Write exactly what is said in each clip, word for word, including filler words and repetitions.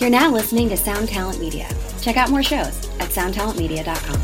You're now listening to Sound Talent Media. Check out more shows at sound talent media dot com.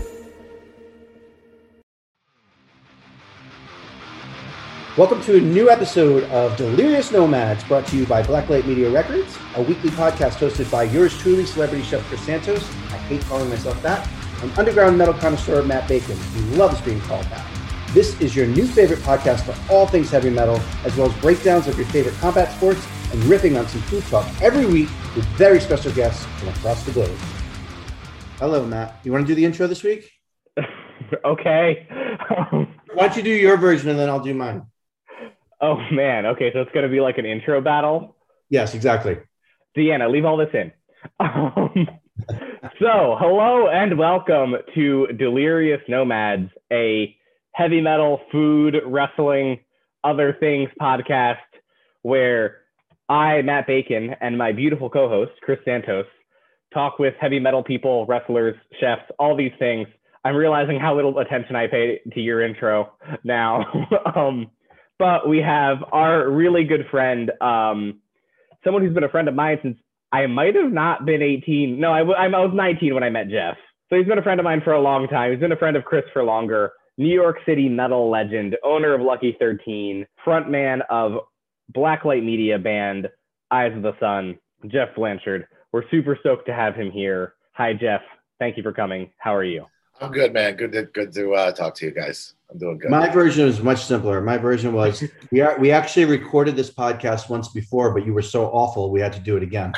Welcome to a new episode of Delirious Nomads, brought to you by Blacklight Media Records, a weekly podcast hosted by yours truly, celebrity chef Chris Santos. I hate calling myself that. And underground metal connoisseur Matt Bacon, who loves being called that. This is your new favorite podcast for all things heavy metal, as well as breakdowns of your favorite combat sports and riffing on some food talk every week with very special guests from across the globe. Hello, Matt. You want to do the intro this week? Okay. Why don't you do your version and then I'll do mine? Oh, man. Okay, so it's going to be like an intro battle? Yes, exactly. Deanna, leave all this in. Um, so, hello and welcome to Delirious Nomads, a heavy metal, food, wrestling, other things podcast where I, Matt Bacon, and my beautiful co-host, Chris Santos, talk with heavy metal people, wrestlers, chefs, all these things. I'm realizing how little attention I pay to your intro now. um, but we have our really good friend, um, someone who's been a friend of mine since I might have not been eighteen. No, I, w- I was nineteen when I met Jeff. So he's been a friend of mine for a long time. He's been a friend of Chris for longer. New York City metal legend, owner of Lucky thirteen, frontman of Blacklight Media band, Eyes of the Sun, Jeff Blanchard. We're super stoked to have him here. Hi, Jeff. Thank you for coming. How are you? I'm good, man. Good to, good to uh, talk to you guys. I'm doing good. My version was much simpler. My version was we are, we actually recorded this podcast once before, but you were so awful we had to do it again.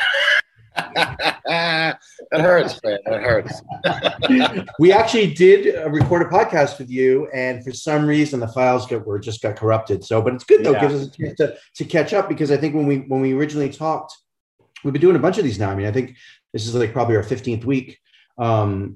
That hurts, man. That hurts. We actually did uh, record a podcast with you, and for some reason the files got, were just got corrupted. So, but it's good though, Yeah. gives us a chance to, to catch up, because I think when we when we originally talked, we've been doing a bunch of these now. I mean, I think this is like probably our fifteenth week. Um,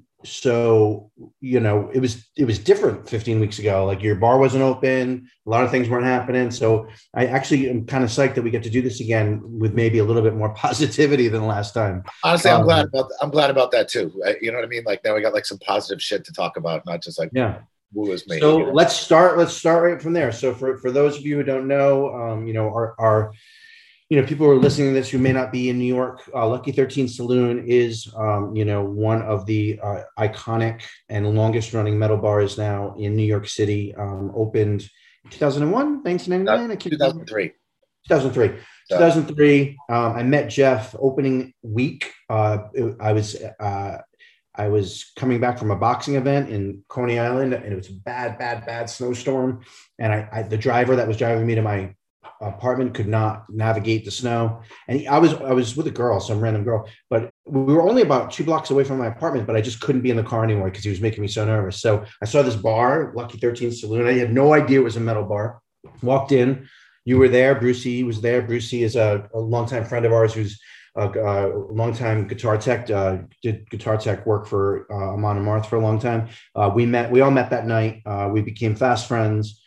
so you know, it was it was different fifteen weeks ago. Like your bar wasn't open, a lot of things weren't happening. So I actually am kind of psyched that we get to do this again with maybe a little bit more positivity than last time. Honestly, I'm Um, glad about I'm glad about that too. You know what I mean? Like now we got like some positive shit to talk about, not just like Yeah. woo is me. So you know? let's start. Let's start right from there. So for, for those of you who don't know, um, you know, our, our, you know, people who are listening to this who may not be in New York, uh, Lucky thirteen Saloon is, um, you know, one of the uh, iconic and longest running metal bars now in New York City. Um, opened in two thousand one, nineteen ninety-nine, I can't two thousand three. two thousand three. two thousand three. Um, I met Jeff opening week. Uh, it- I was uh, I was coming back from a boxing event in Coney Island, and it was a bad, bad, bad snowstorm. And I, I the driver that was driving me to my apartment could not navigate the snow. And he, I was I was with a girl, some random girl, but we were only about two blocks away from my apartment, but I just couldn't be in the car anymore because he was making me so nervous. So I saw this bar, Lucky thirteen Saloon. I had no idea it was a metal bar. Walked in. You were there. Brucey was there. Brucey is a, a longtime friend of ours who's a, a longtime guitar tech, uh, did guitar tech work for uh, Amon Amarth for a long time. Uh, we met, we all met that night. Uh, we became fast friends.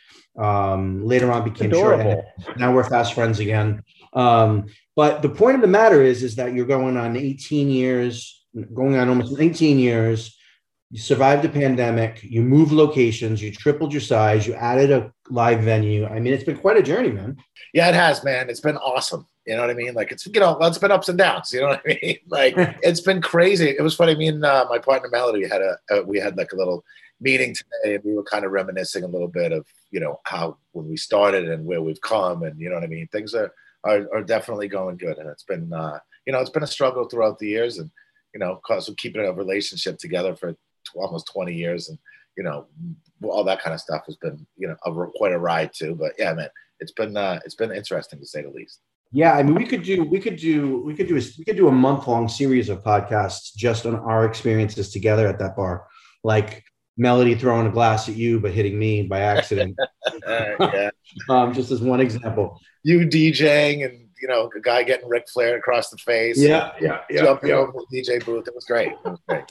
Um, later on became Adorable. short. Now we're fast friends again. Um, but the point of the matter is, is that you're going on eighteen years, going on almost eighteen years. You survived the pandemic. You moved locations. You tripled your size. You added a live venue. I mean, it's been quite a journey, man. Yeah, it has, man. It's been awesome. You know what I mean? Like it's you know, it's been ups and downs. You know what I mean? Like it's been crazy. It was funny. Me and uh, my partner Melody had a uh, we had like a little meeting today, and we were kind of reminiscing a little bit of you know how when we started and where we've come, and you know what I mean. Things are are, are definitely going good, and it's been uh, you know it's been a struggle throughout the years, and you know, cause we're keeping a relationship together for almost twenty years, and you know all that kind of stuff has been you know a, quite a ride too. But yeah, man, it's been uh, it's been interesting to say the least. Yeah, I mean, we could do we could do we could do a, we could do a month long series of podcasts just on our experiences together at that bar, like Melody throwing a glass at you but hitting me by accident. uh, yeah, um, just as one example. You DJing and you know a guy getting Ric Flair across the face. Yeah, yeah, yeah. Jumping yeah. over the D J booth. It was great. It was great.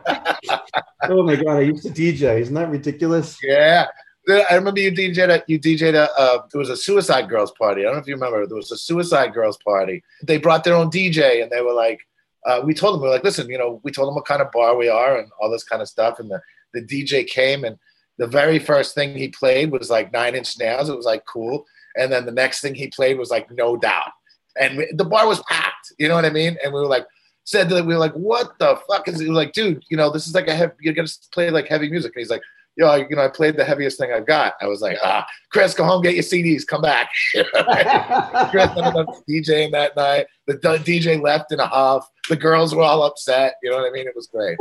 Oh my God, I used to D J. Isn't that ridiculous? Yeah. I remember you DJed at, you DJed a, uh, there was a Suicide Girls party. I don't know if you remember. There was a Suicide Girls party. They brought their own D J, and they were like, uh, we told them, we were like, listen, you know, we told them what kind of bar we are and all this kind of stuff. And the, the D J came, and the very first thing he played was like Nine Inch Nails. It was like cool. And then the next thing he played was like No Doubt. And we, the bar was packed. You know what I mean? And we were like, said that we were like, what the fuck is it? We were like, dude, you know, this is like a heavy, you're going to play like heavy music. And he's like, yo, you know, I played the heaviest thing I've got. I was like, ah, Chris, go home, get your C Ds, come back. Chris ended up DJing that night. The D J left in a huff. The girls were all upset. You know what I mean? It was great.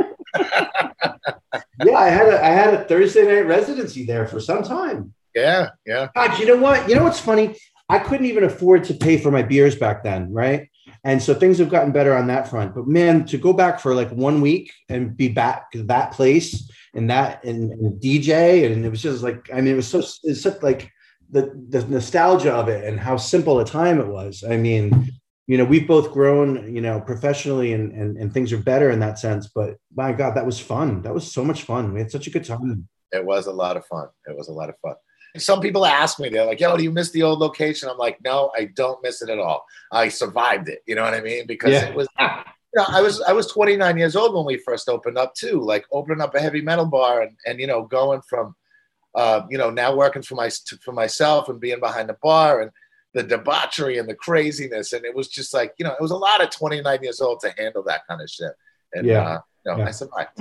Yeah, I had a I had a Thursday night residency there for some time. Yeah, yeah. God, you know what? You know what's funny? I couldn't even afford to pay for my beers back then, right? And so things have gotten better on that front. But man, to go back for like one week and be back to that place and that and, and D J, and it was just like, I mean, it was so it's such like the the nostalgia of it and how simple a time it was. I mean, you know, we've both grown, you know, professionally and, and and things are better in that sense. But my God, that was fun. That was so much fun. We had such a good time. It was a lot of fun. It was a lot of fun. Some people ask me, they're like, yo, do you miss the old location? I'm like, no, I don't miss it at all. I survived it. You know what I mean? Because yeah. it was, you know, I was, I was twenty-nine years old when we first opened up too, like opening up a heavy metal bar and, and, you know, going from, uh, you know, now working for my, for myself and being behind the bar and the debauchery and the craziness. And it was just like, you know, it was a lot of twenty-nine years old to handle that kind of shit. And, yeah. uh, you know, yeah. I survived.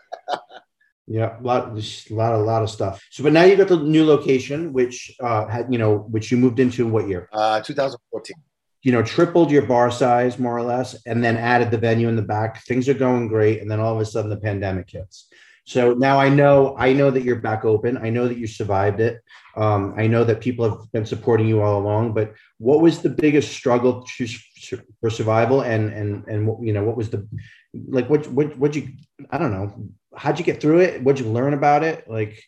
Yeah, a lot, a lot, a lot of stuff. So, but now you got the new location, which uh, had, you know, which you moved into in what year? Uh, two thousand fourteen. You know, tripled your bar size more or less, and then added the venue in the back. Things are going great, and then all of a sudden the pandemic hits. So now I know, I know that you're back open. I know that you survived it. Um, I know that people have been supporting you all along. But what was the biggest struggle to, for survival? And and and you know, what was the like? What what what you? I don't know. How'd you get through it? What'd you learn about it? Like,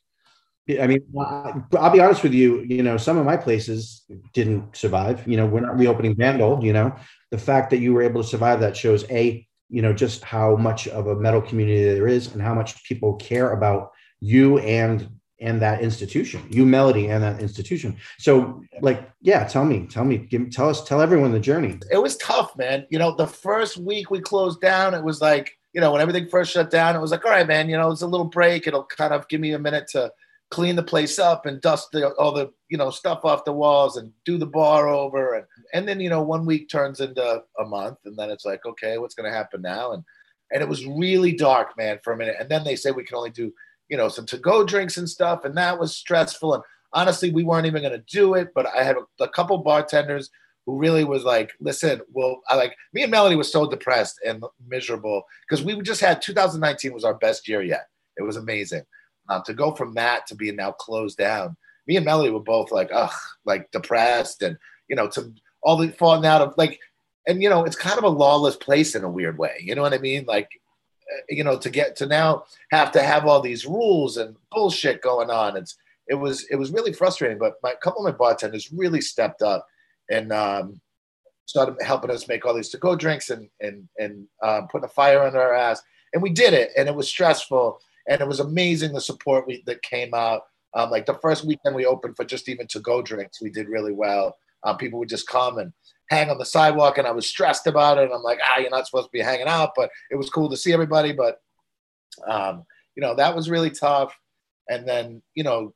I mean, I'll be honest with you, you know, some of my places didn't survive. You know, we're not reopening Vandal, you know, the fact that you were able to survive that shows a, you know, just how much of a metal community there is and how much people care about you and, and that institution, you Melody and that institution. So like, yeah, tell me, tell me, give, tell us, tell everyone the journey. It was tough, man. You know, the first week we closed down, it was like, you know, when everything first shut down, it was like, all right, man, you know, it's a little break. It'll kind of give me a minute to clean the place up and dust the, all the, you know, stuff off the walls and do the bar over. And, and then, you know, one week turns into a month and then it's like, okay, what's going to happen now? And, and it was really dark, man, for a minute. And then they say we can only do, you know, some to-go drinks and stuff. And that was stressful. And honestly, we weren't even going to do it. But I had a, a couple bartenders who really was like, listen, well, I like me and Melody was so depressed and miserable because we just had two thousand nineteen was our best year yet. It was amazing. Um, to go from that to being now closed down, me and Melody were both like, ugh, like depressed and, you know, to all the falling out of like, and, you know, it's kind of a lawless place in a weird way. You know what I mean? Like, you know, to get to now have to have all these rules and bullshit going on. It's, it was, it was really frustrating, but my, a couple of my bartenders really stepped up and um, started helping us make all these to-go drinks and and and um, putting a fire under our ass. And we did it, and it was stressful, and it was amazing the support we, that came out. Um, like the first weekend we opened for just even to-go drinks, we did really well. Um, people would just come and hang on the sidewalk, and I was stressed about it. And I'm like, ah, you're not supposed to be hanging out, but it was cool to see everybody. But um, you know, that was really tough. And then, you know,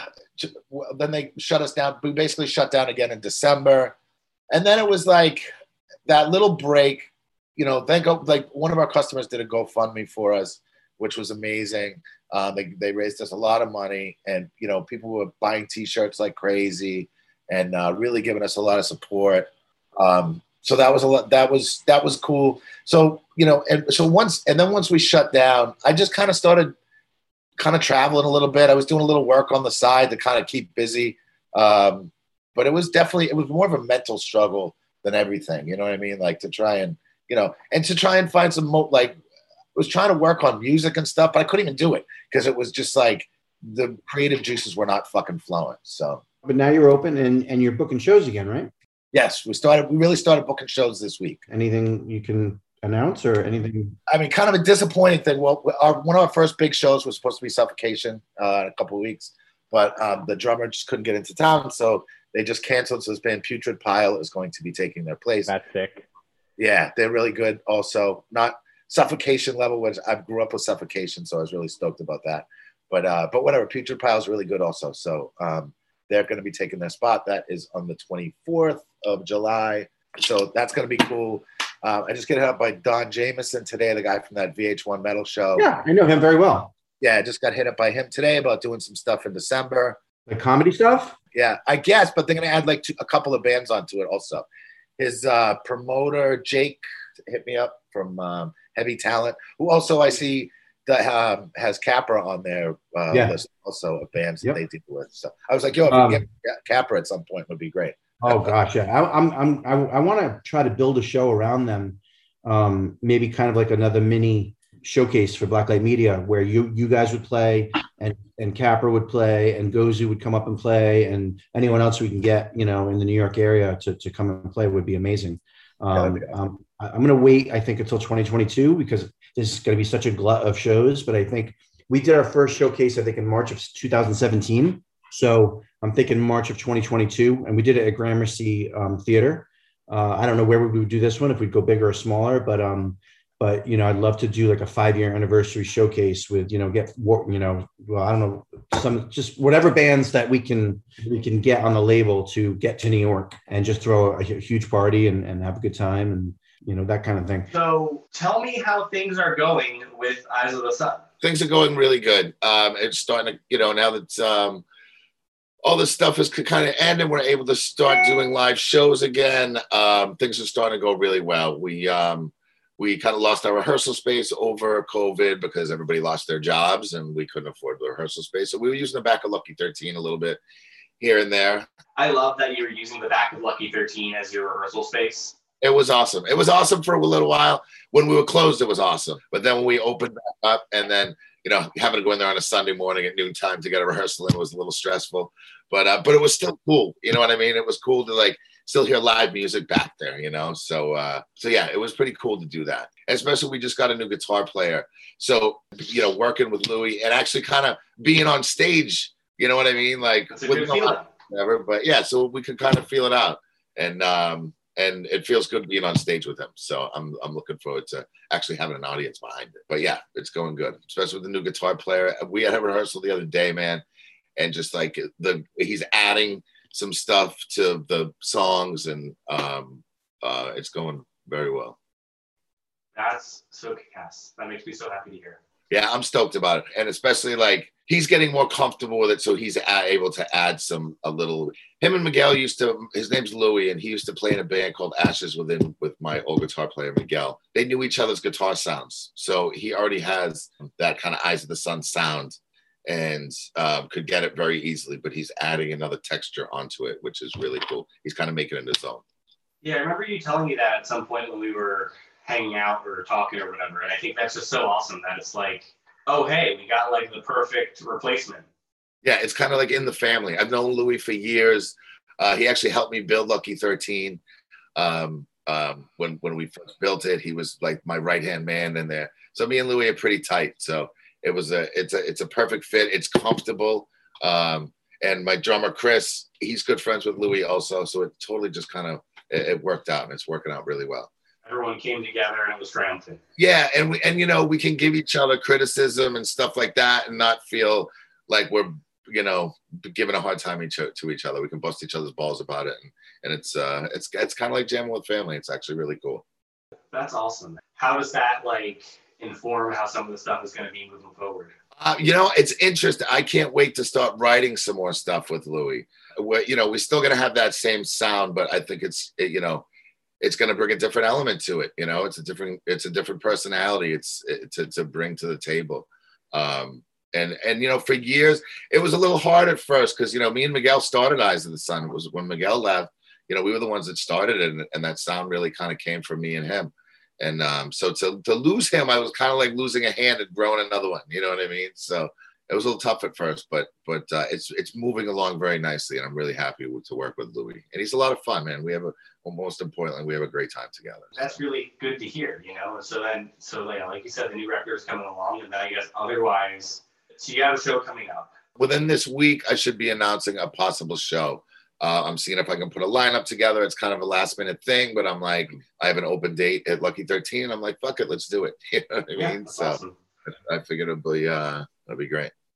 then they shut us down. We basically shut down again in December. And then it was like that little break, you know, thank God, like one of our customers did a GoFundMe for us, which was amazing. Um, they, they raised us a lot of money and, you know, people were buying t-shirts like crazy and uh, really giving us a lot of support. Um, so that was a lot, that was, that was cool. So, you know, and so once, and then once we shut down, I just kind of started kind of traveling a little bit. I was doing a little work on the side to kind of keep busy. Um, but it was definitely, it was more of a mental struggle than everything. You know what I mean? Like to try and, you know, and to try and find some, mo- like, I was trying to work on music and stuff, but I couldn't even do it because it was just like the creative juices were not fucking flowing. So, but now you're open and, and you're booking shows again, right? Yes, we started, we really started booking shows this week. Anything you can announce or anything? I mean, kind of a disappointing thing. Well, our, one of our first big shows was supposed to be Suffocation uh, in a couple of weeks, but um, the drummer just couldn't get into town, so they just canceled. So this band Putrid Pile is going to be taking their place. That's sick. Yeah, they're really good. Also, not Suffocation level, which I grew up with Suffocation, so I was really stoked about that. But uh, but whatever, Putrid Pile is really good also. So um, they're going to be taking their spot. That is on the twenty-fourth of July. So that's going to be cool. Uh, I just get hit up by Don Jameson today, the guy from that V H one Metal Show. Yeah, I know him very well. Yeah, I just got hit up by him today about doing some stuff in December. The comedy stuff? Yeah, I guess, but they're going to add like two, a couple of bands onto it also. His uh, promoter, Jake, hit me up from um, Heavy Talent, who also I see that um, has Capra on their uh, yeah. list also of bands yep. that they deal with. So I was like, yo, if um, you get Capra at some point, would be great. Oh gosh, yeah. I, I'm I'm I, I want to try to build a show around them, um, maybe kind of like another mini showcase for Blacklight Media, where you you guys would play and and Capra would play and Gozu would come up and play, and anyone else we can get, you know, in the New York area to to come and play would be amazing. Um, yeah, um, I, I'm going to wait, I think, until twenty twenty-two because this is going to be such a glut of shows. But I think we did our first showcase, I think, in March of two thousand seventeen. So I'm thinking March of twenty twenty-two, and we did it at Gramercy um, Theater. Uh, I don't know where we would do this one, if we'd go bigger or smaller, but um, but you know, I'd love to do like a five-year anniversary showcase with, you know, get you know, well, I don't know, some just whatever bands that we can we can get on the label to get to New York and just throw a, a huge party and, and have a good time and, you know, that kind of thing. So tell me how things are going with Eyes of the Sun. Things are going really good. Um, it's starting to, you know, now that um, all this stuff is kind of ended, we're able to start doing live shows again. Um, things are starting to go really well. We um, we kind of lost our rehearsal space over COVID because everybody lost their jobs and we couldn't afford the rehearsal space. So we were using the back of Lucky thirteen a little bit here and there. I love that you were using the back of Lucky thirteen as your rehearsal space. It was awesome. It was awesome for a little while. When we were closed, it was awesome. But then when we opened back up and then, you know, having to go in there on a Sunday morning at noontime to get a rehearsal in was a little stressful. But uh, but it was still cool. You know what I mean? It was cool to like still hear live music back there, you know? So, uh, so yeah, it was pretty cool to do that. Especially we just got a new guitar player. So, you know, working with Louis and actually kind of being on stage, you know what I mean? Like, That's a good feeling. Whatever, but yeah, so we could kind of feel it out. And, um, and it feels good being on stage with him. So I'm I'm looking forward to actually having an audience behind it. But yeah, it's going good, especially with the new guitar player. We had a rehearsal the other day, man. And just like the he's adding some stuff to the songs and um, uh, it's going very well. That's so kick-ass. That makes me so happy to hear. Yeah, I'm stoked about it. And especially like he's getting more comfortable with it. So he's able to add some, a little, him and Miguel used to, his name's Louis, and he used to play in a band called Ashes Within with my old guitar player, Miguel. They knew each other's guitar sounds. So he already has that kind of Eyes of the Sun sound and um, could get it very easily, but he's adding another texture onto it, which is really cool. He's kind of making it his own. Yeah, I remember you telling me that at some point when we were hanging out or talking or whatever. And I think that's just so awesome that it's like, oh, hey, we got like the perfect replacement. Yeah, it's kind of like in the family. I've known Louis for years. Uh, he actually helped me build Lucky thirteen. Um, um, when when we first built it, he was like my right-hand man in there. So me and Louis are pretty tight. So it was a it's a it's a perfect fit. It's comfortable. Um, and my drummer Chris, he's good friends with Louis also. So it totally just kind of it, it worked out, and it's working out really well. Everyone came together and it was triumphant. Yeah, and we and you know we can give each other criticism and stuff like that, and not feel like we're you know giving a hard time each, to each other. We can bust each other's balls about it, and, and it's uh it's it's kind of like jamming with family. It's actually really cool. That's awesome. How does that like inform how some of the stuff is going to be moving forward? Uh, you know, it's interesting. I can't wait to start writing some more stuff with Louis. We're, you know, we're still going to have that same sound, but I think it's it, you know. It's going to bring a different element to it. You know, it's a different, it's a different personality. It's, it's to, to bring to the table. Um, and, and, you know, for years, it was a little hard at first because, you know, me and Miguel started Eyes of the Sun. It was when Miguel left, you know, we were the ones that started it. And, and that sound really kind of came from me and him. And um, so to, to lose him, I was kind of like losing a hand and growing another one. You know what I mean? So it was a little tough at first, but but uh, it's it's moving along very nicely, and I'm really happy with, to work with Louis. And he's a lot of fun, man. We have a well, most importantly, we have a great time together. That's really good to hear, you know. So then, so yeah, like you said, the new record is coming along, and then I guess otherwise, so you have a show coming up. Within this week, I should be announcing a possible show. Uh, I'm seeing if I can put a lineup together. It's kind of a last minute thing, but I'm like, I have an open date at Lucky thirteen. I'm like, fuck it, let's do it. You know what I yeah, mean? that's so awesome. I figured it'll be uh, it'll be great.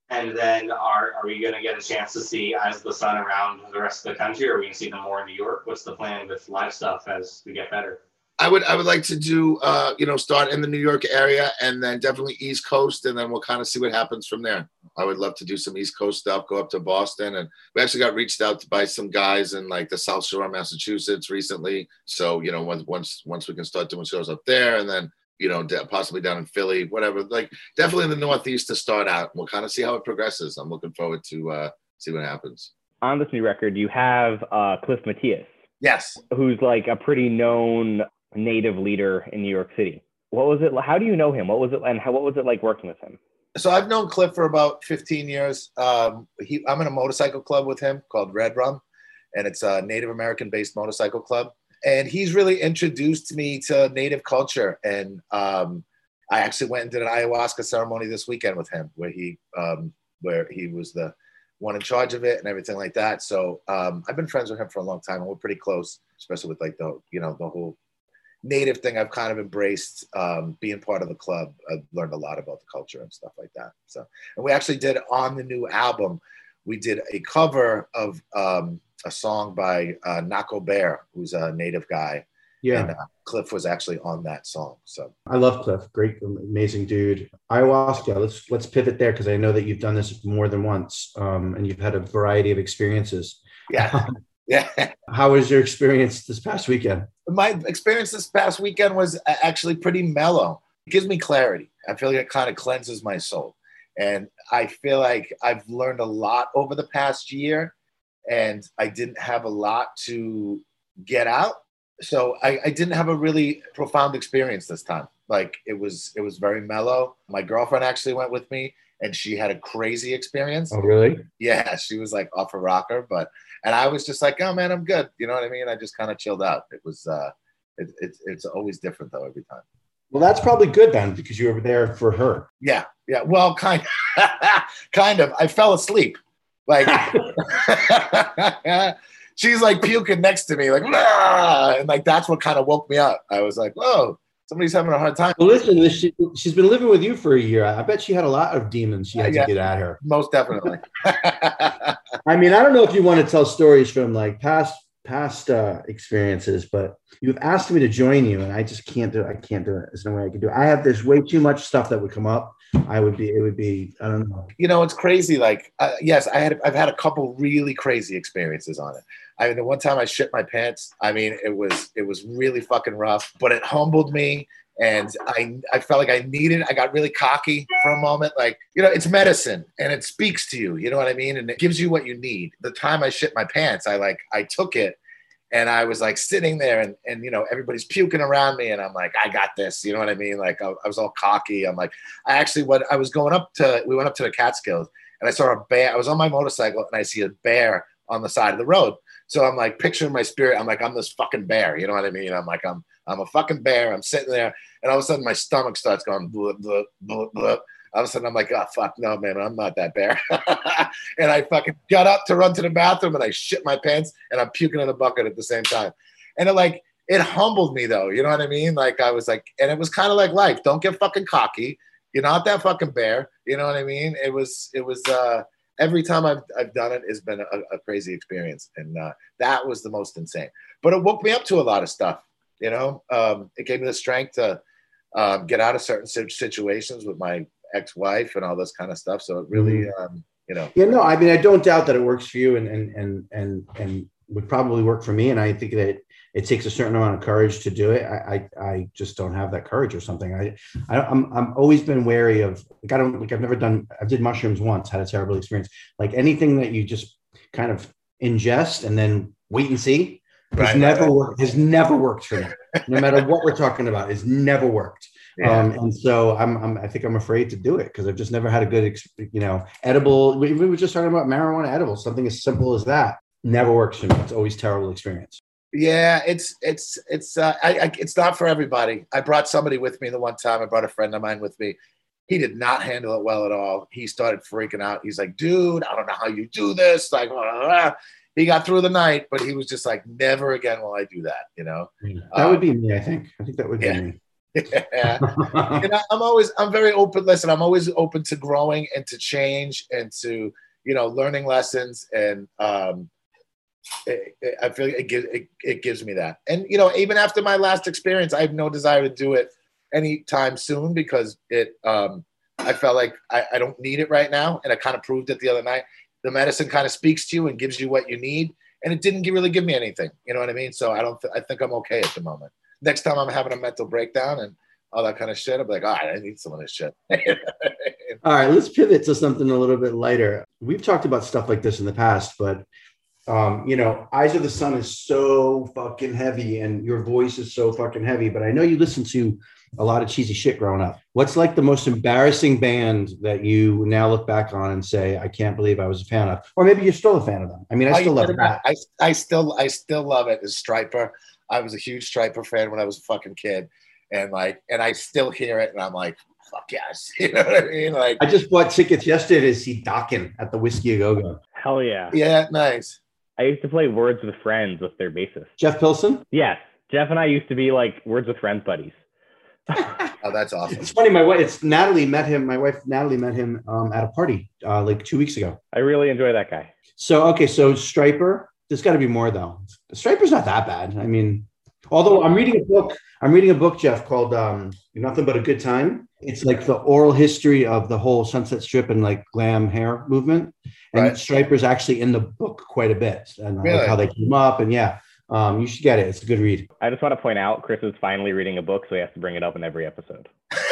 And then are are we going to get a chance to see As the Sun around the rest of the country? Or are we going to see them more in New York? What's the plan with live stuff as we get better? I would I would like to do, uh, you know, start in the New York area and then definitely East Coast, and then we'll kind of see what happens from there. I would love to do some East Coast stuff, go up to Boston, and we actually got reached out to by some guys in like the South Shore, Massachusetts recently. So, you know, once once once we can start doing shows up there, and then, you know, possibly down in Philly, whatever, like definitely in the Northeast to start out. We'll kind of see how it progresses. I'm looking forward to uh, see what happens. On this new record, you have uh, Cliff Matthias. Yes. Who's like a pretty known native leader in New York City. What was it? How do you know him? What was it? And how, what was it like working with him? So I've known Cliff for about fifteen years. Um, he, I'm in a motorcycle club with him called Red Rum, and it's a Native American based motorcycle club. And he's really introduced me to Native culture. And um, I actually went and did an ayahuasca ceremony this weekend with him, where he, um, where he was the one in charge of it and everything like that. So um, I've been friends with him for a long time, and we're pretty close, especially with like the, you know, the whole Native thing. I've kind of embraced um, being part of the club. I've learned a lot about the culture and stuff like that. So, and we actually did on the new album, we did a cover of um, a song by uh, Nako Bear, who's a Native guy. Yeah. And uh, Cliff was actually on that song. So I love Cliff. Great, amazing dude. Ayahuasca. Let's let's pivot there, because I know that you've done this more than once, um, and you've had a variety of experiences. Yeah. Yeah. How was your experience this past weekend? My experience this past weekend was actually pretty mellow. It gives me clarity. I feel like it kind of cleanses my soul. And I feel like I've learned a lot over the past year, and I didn't have a lot to get out. So I, I didn't have a really profound experience this time. Like it was, it was very mellow. My girlfriend actually went with me, and she had a crazy experience. Oh, really? Yeah. She was like off a rocker, but, and I was just like, oh man, I'm good. You know what I mean? I just kind of chilled out. It was, uh, it, it, it's always different though, every time. Well, that's probably good then, because you were there for her. Yeah. Yeah. Well, kind of, kind of, I fell asleep. Like, she's like puking next to me, like, nah! And like, that's what kind of woke me up. I was like, whoa, somebody's having a hard time. Well, listen, this, she, she's been living with you for a year. I bet she had a lot of demons she had Uh, yeah. to get at her. Most definitely. I mean, I don't know if you want to tell stories from like past past uh, experiences, but you've asked me to join you, and I just can't do it. I can't do it. There's no way I can do it. I have this way too much stuff that would come up. I would be, it would be, I don't know. You know, it's crazy. Like, uh, yes, I had, I've had a couple really crazy experiences on it. I mean, the one time I shit my pants, I mean, it was, it was really fucking rough, but it humbled me. And I, I felt like I needed, I got really cocky for a moment. Like, you know, it's medicine and it speaks to you, you know what I mean? And it gives you what you need. The time I shit my pants, I like, I took it and I was like sitting there and, and, you know, everybody's puking around me and I'm like, I got this, you know what I mean? Like I, I was all cocky. I'm like, I actually, what I was going up to, we went up to the Catskills and I saw a bear. I was on my motorcycle and I see a bear on the side of the road. So I'm like picturing my spirit. I'm like, I'm this fucking bear. You know what I mean? I'm like, I'm, I'm a fucking bear. I'm sitting there, and all of a sudden my stomach starts going blah, blah, blah, blah. All of a sudden I'm like, oh, fuck, no, man, I'm not that bear. And I fucking got up to run to the bathroom, and I shit my pants, and I'm puking in a bucket at the same time. And it like, it humbled me though. You know what I mean? Like I was like, and it was kind of like life. Don't get fucking cocky. You're not that fucking bear. You know what I mean? It was, it was, uh, every time I've, I've done it has been a, a crazy experience. And uh, that was the most insane. But it woke me up to a lot of stuff. You know, um, it gave me the strength to um, get out of certain situations with my ex-wife and all this kind of stuff. So it really, um, you know. Yeah, no, I mean, I don't doubt that it works for you and and and and and would probably work for me. And I think that it takes a certain amount of courage to do it. I I, I just don't have that courage or something. I, I I'm I'm always been wary of like I don't like I've never done. I did mushrooms once, had a terrible experience. Like anything that you just kind of ingest and then wait and see. Has Right, never right. worked. Has never worked for me. No matter what we're talking about, it's never worked. Yeah. Um, and so I'm, I'm, I think I'm afraid to do it because I've just never had a good, ex- you know, edible. We, we were just talking about marijuana edibles, something as simple as that. Never works for me. It's always terrible experience. Yeah, it's it's it's uh, I, I it's not for everybody. I brought somebody with me the one time. I brought a friend of mine with me. He did not handle it well at all. He started freaking out. He's like, dude, I don't know how you do this. Like, blah, blah, blah. He got through the night, but he was just like, never again will I do that, you know? That Um, would be me, I think. I think that would yeah. be me. Yeah. And I, I'm always, I'm very open. Listen, I'm always open to growing and to change and to, you know, learning lessons. And um, it, it, I feel it gives, it, it gives me that. And, you know, even after my last experience, I have no desire to do it anytime soon because it, um, I felt like I, I don't need it right now. And I kind of proved it the other night. The medicine kind of speaks to you and gives you what you need. And it didn't really give me anything. You know what I mean? So I don't, th- I think I'm okay at the moment. Next time I'm having a mental breakdown and all that kind of shit, I'll be like, all right, I need some of this shit. All right, let's pivot to something a little bit lighter. We've talked about stuff like this in the past, but, um, you know, Eyes of the Sun is so fucking heavy and your voice is so fucking heavy, but I know you listened to a lot of cheesy shit growing up. What's like the most embarrassing band that you now look back on and say, I can't believe I was a fan of, or maybe you're still a fan of them? I mean, I still love that. I, I still, I still love it. Is Stryper. I was a huge Stryper fan when I was a fucking kid, and like, and I still hear it, and I'm like, fuck yes, you know what I mean? Like, I just bought tickets yesterday to see Dokken at the Whiskey A Go Go. Hell yeah. Yeah, nice. I used to play Words with Friends with their bassist. Jeff Pilson? Yes. Jeff and I used to be like Words with Friends buddies. Oh, that's awesome. It's funny. My wife, it's Natalie met him. My wife, Natalie, met him um, at a party uh, like two weeks ago. I really enjoy that guy. So, okay. So Stryper, there's got to be more though. Stryper's not that bad. I mean, although I'm reading a book, I'm reading a book, Jeff, called um, Nothing But a Good Time. It's like the oral history of the whole Sunset Strip and like glam hair movement. And Right. Stryper's actually in the book quite a bit and Really? like how they came up. And yeah, um, you should get it. It's a good read. I just want to point out Chris is finally reading a book, so he has to bring it up in every episode.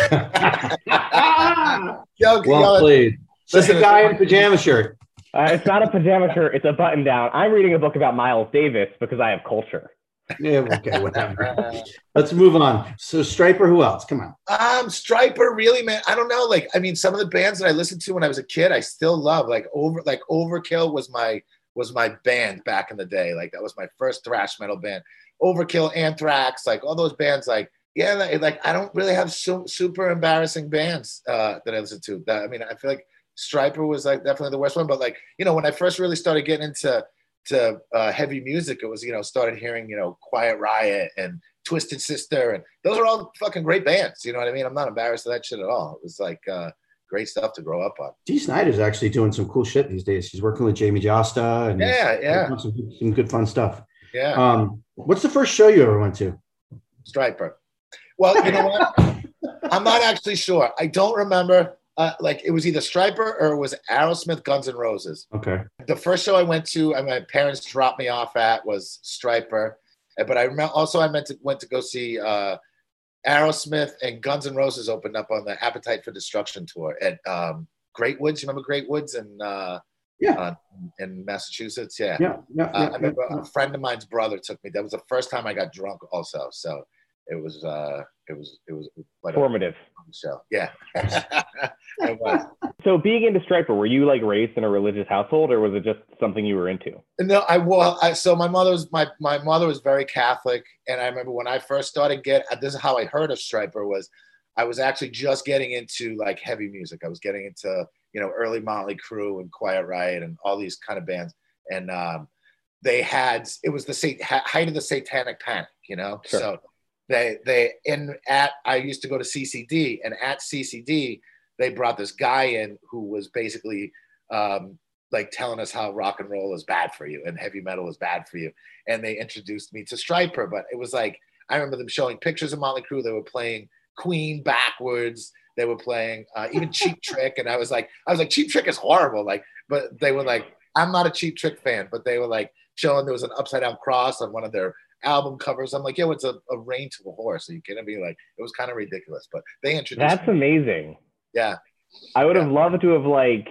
Yo, Well yo, played. listen, Listen, guy in a pajama shirt. Uh, it's not a pajama shirt, it's a button down. I'm reading a book about Miles Davis because I have culture. Yeah, okay, whatever. Let's move on. So Stryper, who else? Come on. Um, Stryper, really, man. I don't know. Like, I mean, some of the bands that I listened to when I was a kid, I still love. Like, over, like Overkill was my was my band back in the day. Like, that was my first thrash metal band. Overkill, Anthrax, like all those bands. Like, yeah, like, like I don't really have su- super embarrassing bands uh, that I listen to. That, I mean, I feel like Stryper was like definitely the worst one. But like, you know, when I first really started getting into to uh, heavy music, it was, you know, started hearing, you know, Quiet Riot and Twisted Sister, and those are all fucking great bands. You know what I mean? I'm not embarrassed of that shit at all. It was like uh, great stuff to grow up on. Dee Snider's actually doing some cool shit these days. He's working with Jamie Josta and Yeah, yeah. doing some, some good fun stuff. Yeah, Um, what's the first show you ever went to? Stryper. Well, you know what? I'm not actually sure. I don't remember. Uh, like, it was either Stryper or it was Aerosmith, Guns N' Roses. Okay. The first show I went to, and my parents dropped me off at, was Stryper. Uh, But I remember also I meant to went to go see uh, Aerosmith and Guns N' Roses opened up on the Appetite for Destruction tour at um, Great Woods. You remember Great Woods in uh, Yeah. uh, in Massachusetts? Yeah. Yeah. Yeah. Uh, yeah, I remember yeah. a friend of mine's brother took me. That was the first time I got drunk. Also, so it was uh, it was it was quite a Formative. fun show. Yeah, it was. So being into Stryper, were you like raised in a religious household or was it just something you were into? No, I well, I, so my mother was my my mother was very Catholic, and I remember when I first started get. This is how I heard of Stryper was, I was actually just getting into like heavy music. I was getting into, you know, early Motley Crue and Quiet Riot and all these kind of bands, and um, they had it was the sat- height of the Satanic Panic, you know. Sure. So they they in at I used to go to C C D, and at C C D they brought this guy in who was basically um, like telling us how rock and roll is bad for you and heavy metal is bad for you, and they introduced me to Stryper. But it was like I remember them showing pictures of Motley Crue. They were playing Queen backwards. They were playing uh, even Cheap Trick, and I was like, I was like, Cheap Trick is horrible. Like, but they were like, I'm not a Cheap Trick fan, but they were like showing there was an upside down cross on one of their album covers. I'm like, yo, it's a, a rein to a horse. Are you kidding me? Like, it was kind of ridiculous, but they introduced. That's me. amazing. Yeah, I would have Yeah. loved to have like.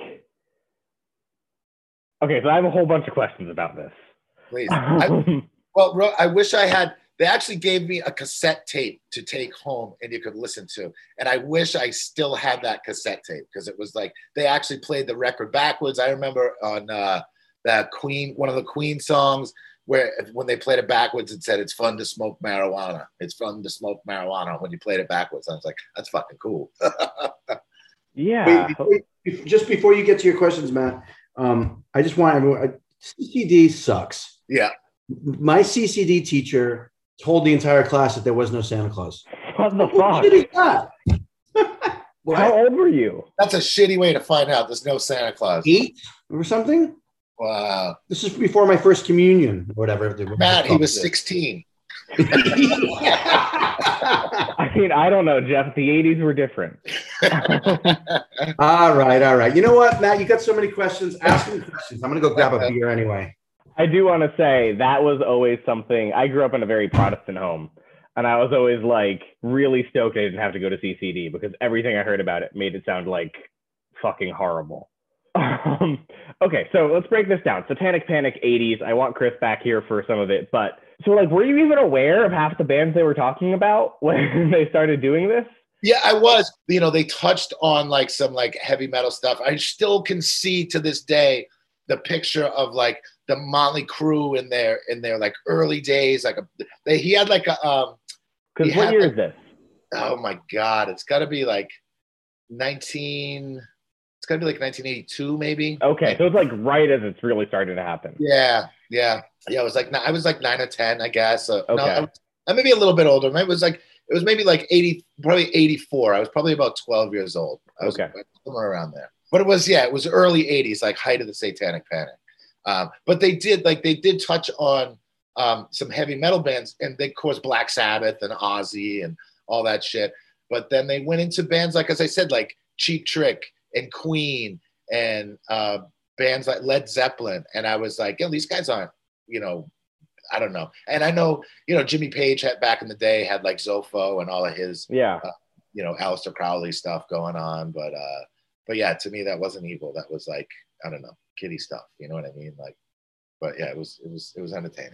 Okay, so I have a whole bunch of questions about this. please. I, well, Ro- I wish I had. They actually gave me a cassette tape to take home and you could listen to. And I wish I still had that cassette tape because it was like they actually played the record backwards. I remember on uh, that Queen, one of the Queen songs where when they played it backwards, it said, it's fun to smoke marijuana. It's fun to smoke marijuana when you played it backwards. I was like, that's fucking cool. Yeah. Wait, before, bef- just before you get to your questions, Matt, um, I just want everyone. I, C C D sucks. Yeah. My C C D teacher told the entire class that there was no Santa Claus. What the What fuck? shit is that? How old were you? That's a shitty way to find out there's no Santa Claus. Eight or something? Wow. This is before my first communion or whatever. Matt, he was sixteen. I mean, I don't know, Jeff. The eighties were different. All right, all right. You know what, Matt? You got so many questions. Ask me questions. I'm going to go grab a beer anyway. I do want to say that was always something. I grew up in a very Protestant home, and I was always like really stoked I didn't have to go to C C D because everything I heard about it made it sound like fucking horrible. Um, okay, so let's break this down. Satanic Panic eighties. I want Chris back here for some of it, but so like, were you even aware of half the bands they were talking about when they started doing this? Yeah, I was. You know, they touched on like some like heavy metal stuff. I still can see to this day the picture of like the Motley Crue in their in their like early days. Like a, they, he had like a um. Because what had, year like, is this? Oh my God, it's got to be like nineteen. It's got to be like nineteen eighty-two, maybe. Okay, so it's like right as it's really starting to happen. Yeah, yeah, yeah. I was like, I was like nine or ten, I guess. So, Okay, no, I, I maybe a little bit older. Maybe it was like it was maybe like eighty, probably eighty-four. I was probably about twelve years old. I was okay, somewhere around there. But it was yeah, it was early eighties, like height of the Satanic Panic. Um, but they did like they did touch on um, some heavy metal bands, and they of course Black Sabbath and Ozzy and all that shit. But then they went into bands like, as I said, like Cheap Trick and Queen and uh, bands like Led Zeppelin. And I was like, yo, these guys aren't, you know, I don't know. And I know, you know, Jimmy Page had back in the day had like Zopho and all of his, yeah, uh, you know, Aleister Crowley stuff going on. But, uh, but yeah, to me, that wasn't evil. That was like, I don't know, kiddie stuff. You know what I mean? Like, but yeah, it was, it was, it was entertaining.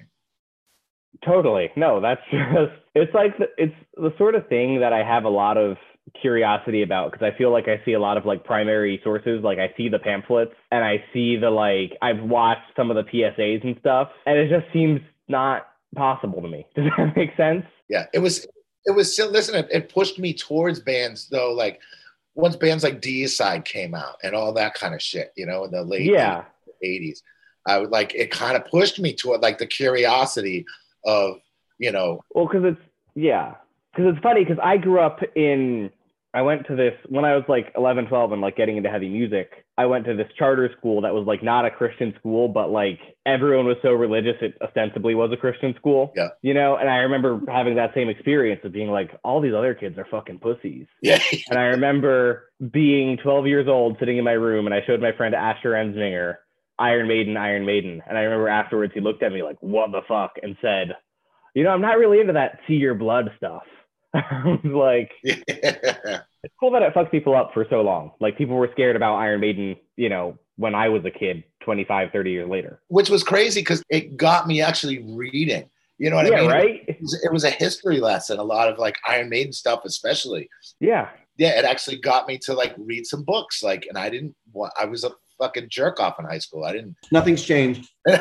Totally. No, that's just, it's like, the, it's the sort of thing that I have a lot of curiosity about, because I feel like I see a lot of like primary sources. Like I see the pamphlets and I see the, like, I've watched some of the P S As and stuff, and it just seems not possible to me. Does that make sense? Yeah, it was, it was still, listen, it, it pushed me towards bands though. Like once bands like Deicide came out and all that kind of shit, you know, in the late yeah. eighties, I would like, it kind of pushed me toward like the curiosity of, you know. Well, cause it's, yeah. Cause it's funny. Cause I grew up in, I went to this when I was like eleven, twelve and like getting into heavy music. I went to this charter school that was like not a Christian school, but like everyone was so religious it ostensibly was a Christian school. Yeah. You know, and I remember having that same experience of being like, all these other kids are fucking pussies. Yeah. And I remember being twelve years old, sitting in my room, and I showed my friend Asher Ensminger Iron Maiden, Iron Maiden. And I remember afterwards he looked at me like, what the fuck? And said, you know, I'm not really into that see your blood stuff. I was like, yeah. It's cool that it fucks people up for so long. Like people were scared about Iron Maiden, you know, when I was a kid, twenty-five, thirty years later. Which was crazy because it got me actually reading. You know what yeah, I mean? Right? It was, it was a history lesson, a lot of like Iron Maiden stuff, especially. Yeah. Yeah, it actually got me to like read some books. Like, and I didn't want, I was a fucking jerk off in high school. I didn't. Nothing's changed. Like,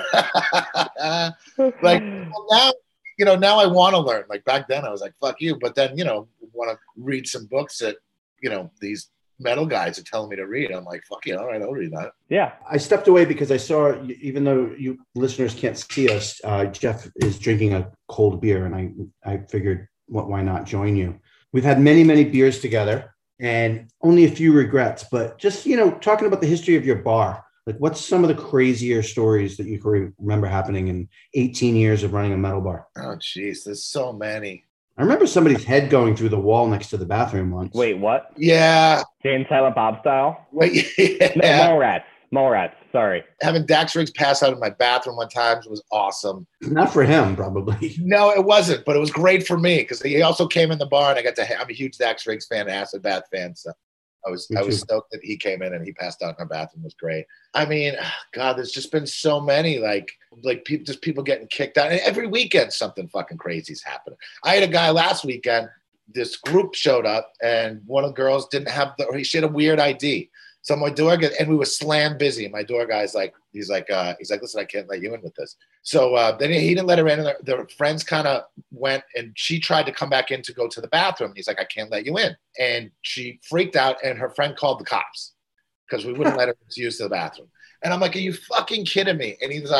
well, now, you know, now I want to learn. Like back then I was like, fuck you. But then, you know, want to read some books that, you know, these metal guys are telling me to read. I'm like, fuck yeah, all right, I'll read that. Yeah. I stepped away because I saw, even though you listeners can't see us, uh, Jeff is drinking a cold beer, and I, I figured, what, why not join you? We've had many, many beers together and only a few regrets, but just, you know, talking about the history of your bar. Like, what's some of the crazier stories that you can remember happening in eighteen years of running a metal bar? Oh, geez, there's so many. I remember somebody's head going through the wall next to the bathroom once. Wait, what? Yeah. Jane Silent Bob style? Wait, yeah. No, Mallrats. Mallrats. Sorry. Having Dax Riggs pass out in my bathroom one time was awesome. Not for him, probably. No, it wasn't, but it was great for me because he also came in the bar, and I got to. I'm a huge Dax Riggs fan, Acid Bath fan, so I was Me I was too. stoked that he came in and he passed out in our bathroom. It was great. I mean, God, there's just been so many like like people just people getting kicked out, and every weekend something fucking crazy's happening. I had a guy last weekend. This group showed up, and one of the girls didn't have the. Or she had a weird I D. So my door guy, and we were slam busy. My door guy's like, he's like, uh, he's like, listen, I can't let you in with this. So uh, then he didn't let her in. And their, their friends kind of went, and she tried to come back in to go to the bathroom. He's like, I can't let you in. And she freaked out, and her friend called the cops because we wouldn't let her use the bathroom. And I'm like, are you fucking kidding me? And he was like,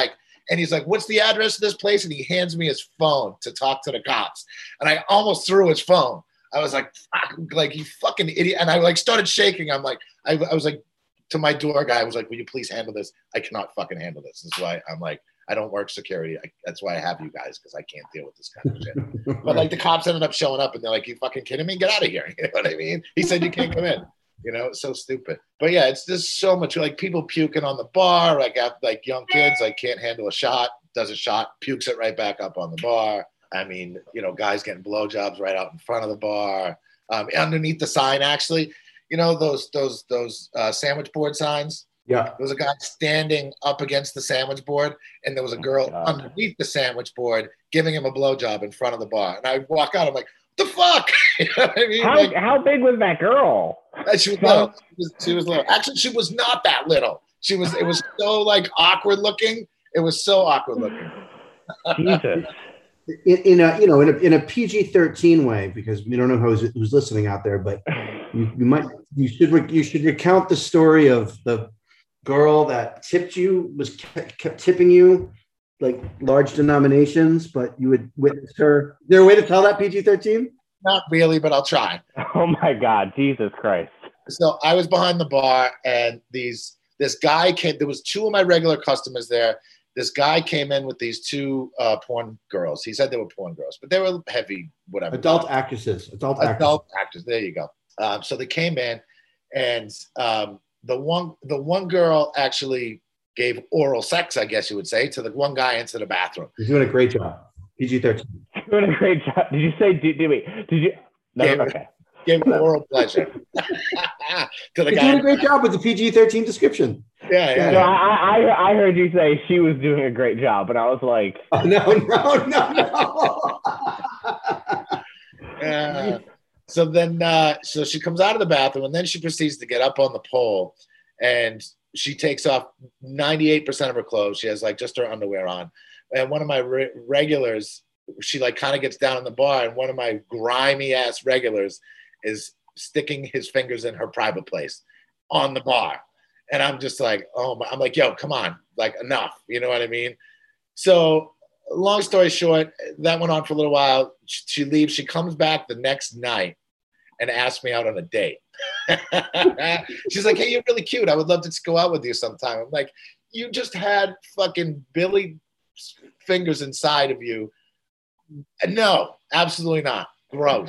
And he's like, what's the address of this place? And he hands me his phone to talk to the cops. And I almost threw his phone. I was like, fuck, like, you fucking idiot. And I like started shaking. I'm like, I, I was like, to my door guy, I was like, will you please handle this? I cannot fucking handle this. This is why I'm like, I don't work security. I, that's why I have you guys, because I can't deal with this kind of shit. But like the cops ended up showing up and they're like, you fucking kidding me? Get out of here. You know what I mean? He said you can't come in. You know, it's so stupid. But yeah, it's just so much like people puking on the bar, like like young kids, like can't handle a shot, does a shot, pukes it right back up on the bar. I mean, you know, guys getting blowjobs right out in front of the bar. Um, underneath the sign, actually, you know, those those those uh, sandwich board signs. Yeah. There was a guy standing up against the sandwich board, and there was a girl oh, underneath the sandwich board giving him a blowjob in front of the bar. And I walk out, I'm like, what the fuck? You know what I mean? How, like, how big was that girl? she was little. She was, she was little. Actually, she was not that little. She was. It was so like awkward looking. It was so awkward looking. Jesus. In, in a you know in a in a P G thirteen way, because we don't know who's who's listening out there, but you, you might you should you should recount the story of the girl that tipped you, was kept, kept tipping you like large denominations, but you would witness her. Is there a way to tell that P G thirteen? Not really, but I'll try. Oh my God, Jesus Christ. So I was behind the bar, and these this guy came. There was two of my regular customers there. This guy came in with these two uh, porn girls. He said they were porn girls, but they were heavy, whatever. Adult actresses. Adult, Adult actresses. actors. There you go. Um, so they came in, and um, the one the one girl actually gave oral sex, I guess you would say, to the one guy into the bathroom. He's doing a great job. P G thirteen. Doing a great job. Did you say? Did, did, wait, did you? No, Gave, okay. Gave oral pleasure to the He's guy. doing a great job with the P G thirteen description. Yeah, yeah. So I, I I heard you say she was doing a great job, and I was like, oh, no, no, no, no. uh, so then, uh, so she comes out of the bathroom, and then she proceeds to get up on the pole, and she takes off ninety-eight percent of her clothes. She has like just her underwear on, and one of my re- regulars, she like kind of gets down in the bar, and one of my grimy ass regulars is sticking his fingers in her private place on the bar. And I'm just like, oh, my, I'm like, yo, come on, like enough. You know what I mean? So long story short, that went on for a little while. She, she leaves. She comes back the next night and asks me out on a date. She's like, hey, you're really cute. I would love to go out with you sometime. I'm like, you just had fucking Billy fingers inside of you. No, absolutely not. Gross.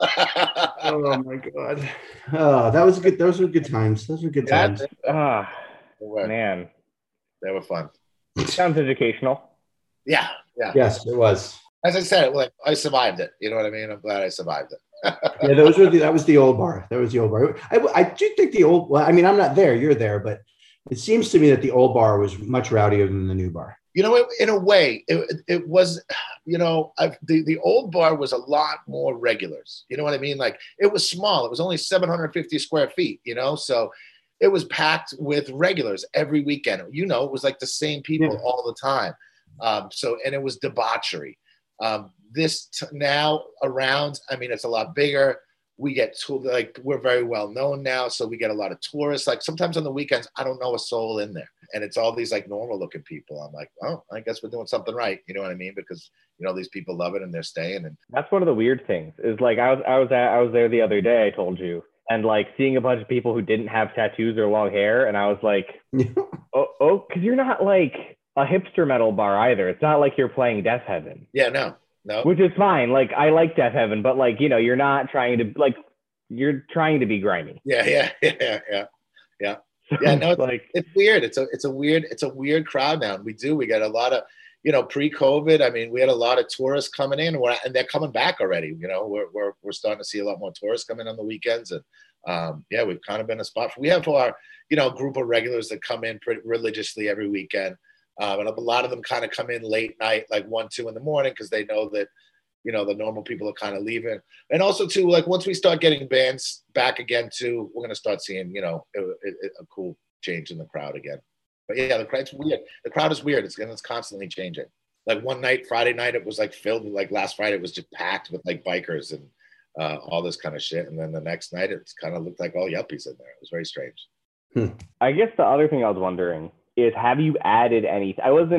Oh my God. Oh, that was good. Those were good times. Those were good times. ah, They man, were fun. sounds educational. Yeah, yeah. Yes, it was. As I said, like I survived it. You know what I mean? I'm glad I survived it. Yeah, those were the, that was the old bar. That was the old bar. I, I do think the old, well, I mean, I'm not there, you're there, but it seems to me that the old bar was much rowdier than the new bar. You know, in a way, it, it was, you know, I've, the, the old bar was a lot more regulars. You know what I mean? Like it was small. It was only seven hundred fifty square feet, you know? So it was packed with regulars every weekend. You know, it was like the same people yeah. all the time. Um, so, and it was debauchery. Um, this t- now around, I mean, it's a lot bigger. We get to, like, we're very well known now. So we get a lot of tourists. Like sometimes on the weekends, I don't know a soul in there. And it's all these like normal looking people. I'm like, oh, I guess we're doing something right. You know what I mean? Because, you know, these people love it and they're staying. And that's one of the weird things is like, I was, I was at, I was there the other day, I told you, and like seeing a bunch of people who didn't have tattoos or long hair. And I was like, oh, oh, cause you're not like a hipster metal bar either. It's not like you're playing Death Heaven. Yeah, no, no. Which is fine. Like I like Death Heaven, but like, you know, you're not trying to like, you're trying to be grimy. Yeah, yeah, yeah, yeah, yeah. Yeah, no, it's like it's weird. It's a it's a weird it's a weird crowd now. And we do we got a lot of, you know, pre-COVID. I mean, we had a lot of tourists coming in, and, we're, and they're coming back already. You know, we're we're we're starting to see a lot more tourists coming on the weekends, and um, yeah, we've kind of been a spot. For, we have our you know group of regulars that come in pretty religiously every weekend, um, and a lot of them kind of come in late night, like one, two in the morning, because they know that. You know, the normal people are kind of leaving. And also, too, like once we start getting bands back again, too, we're going to start seeing, you know, a, a, a cool change in the crowd again. But yeah, the crowd's weird. The crowd is weird. It's, it's constantly changing. Like one night, Friday night, it was like filled. Like last Friday, it was just packed with like bikers and uh, all this kind of shit. And then the next night, it's kind of looked like all yuppies in there. It was very strange. Hmm. I guess the other thing I was wondering is, have you added any? I wasn't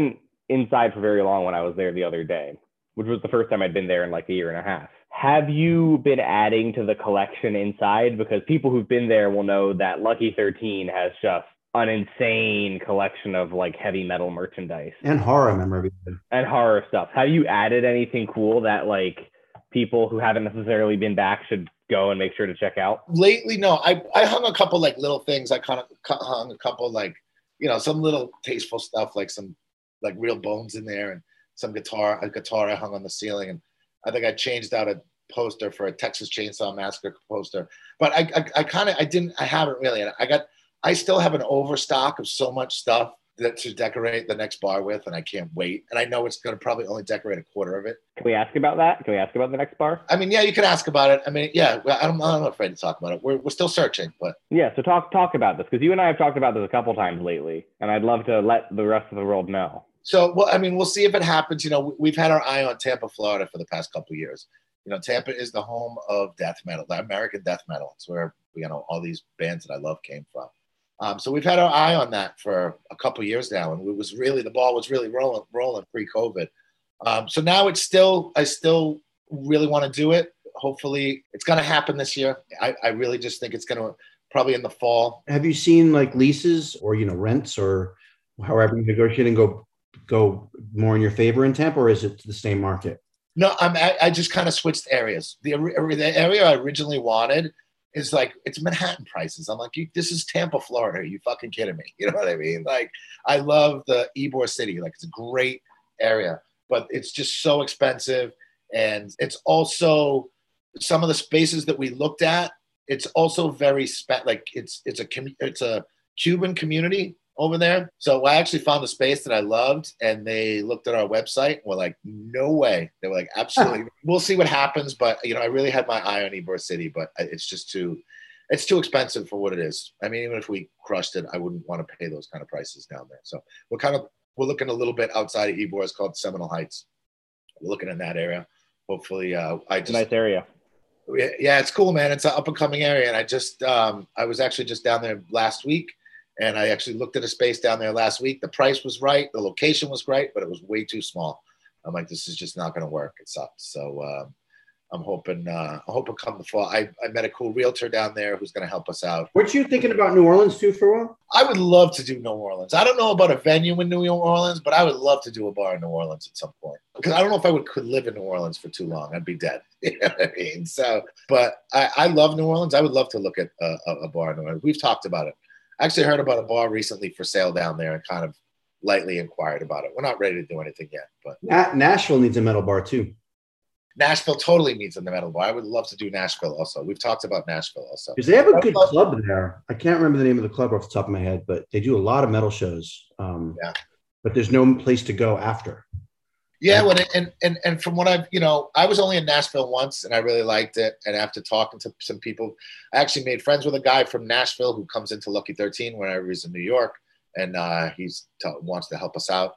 inside for very long when I was there the other day, which was the first time I'd been there in like a year and a half. Have you been adding to the collection inside? Because people who've been there will know that Lucky thirteen has just an insane collection of like heavy metal merchandise. And horror memorabilia. And horror stuff. Have you added anything cool that like people who haven't necessarily been back should go and make sure to check out? Lately, no. I, I hung a couple like little things. I kind of hung a couple like, you know, some little tasteful stuff, like some like real bones in there, and some guitar, a guitar I hung on the ceiling. And I think I changed out a poster for a Texas Chainsaw Massacre poster. But I I, I kind of, I didn't, I haven't really. I got, I still have an overstock of so much stuff that to decorate the next bar with, and I can't wait. And I know it's going to probably only decorate a quarter of it. Can we ask about that? Can we ask about the next bar? I mean, yeah, you can ask about it. I mean, yeah, I'm, I'm not afraid to talk about it. We're, we're still searching, but. Yeah, so talk talk about this, because you and I have talked about this a couple times lately, and I'd love to let the rest of the world know. So, well, I mean, we'll see if it happens. You know, we've had our eye on Tampa, Florida for the past couple of years. You know, Tampa is the home of death metal, the American death metal. It's where, you know, all these bands that I love came from. Um, so we've had our eye on that for a couple of years now, and it was really, the ball was really rolling, rolling pre-COVID. Um, so now it's still, I still really want to do it. Hopefully it's going to happen this year. I, I really just think it's going to probably in the fall. Have you seen like leases or, you know, rents or however you negotiate and go, go more in your favor in Tampa, or is it the same market? No, I'm, I, I just kind of switched areas. The, the area I originally wanted is like, it's Manhattan prices. I'm like, you, this is Tampa, Florida. Are you fucking kidding me? You know what I mean? Like, I love the Ybor City. Like, it's a great area, but it's just so expensive. And it's also some of the spaces that we looked at. It's also very spe- like it's it's a it's a Cuban community over there. So I actually found a space that I loved, and they looked at our website and were like, no way. They were like, absolutely. We'll see what happens. But, you know, I really had my eye on Ybor City, but it's just too, it's too expensive for what it is. I mean, even if we crushed it, I wouldn't want to pay those kind of prices down there. So we're kind of, we're looking a little bit outside of Ybor. It's called Seminole Heights. We're looking in that area. Hopefully, uh, I just. Nice area. Yeah, it's cool, man. It's an up and coming area. And I just, um, I was actually just down there last week. And I actually looked at a space down there last week. The price was right. The location was great, but it was way too small. I'm like, this is just not going to work. It sucks. So um, I'm hoping, uh, I hope it come the fall. I, I met a cool realtor down there who's going to help us out. Weren't you thinking about New Orleans too for a while? I would love to do New Orleans. I don't know about a venue in New Orleans, but I would love to do a bar in New Orleans at some point. Because I don't know if I would could live in New Orleans for too long. I'd be dead. You know what I mean? So, but I, I love New Orleans. I would love to look at a, a, a bar in New Orleans. We've talked about it. I actually heard about a bar recently for sale down there and kind of lightly inquired about it. We're not ready to do anything yet, but Na- Nashville needs a metal bar too. Nashville totally needs a metal bar. I would love to do Nashville also. We've talked about Nashville also. Because they have a good club there. I can't remember the name of the club off the top of my head, but they do a lot of metal shows. Um, yeah. But there's no place to go after. Yeah, well, and, and and from what I've, you know, I was only in Nashville once and I really liked it. And after talking to some people, I actually made friends with a guy from Nashville who comes into Lucky thirteen whenever he's in New York. And uh, he's t- wants to help us out.